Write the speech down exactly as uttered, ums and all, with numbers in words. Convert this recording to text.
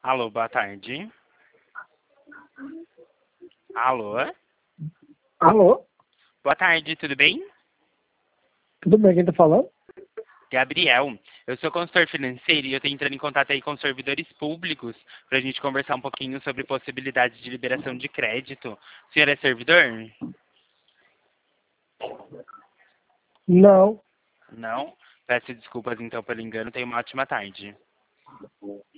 Alô, boa tarde. Alô? Alô? Boa tarde, tudo bem? Tudo bem, quem tá falando? Gabriel, eu sou consultor financeiro e eu estou entrando em contato aí com servidores públicos para a gente conversar um pouquinho sobre possibilidades de liberação de crédito. O senhor é servidor? Não. Não? Peço desculpas então pelo engano, tenha uma ótima tarde.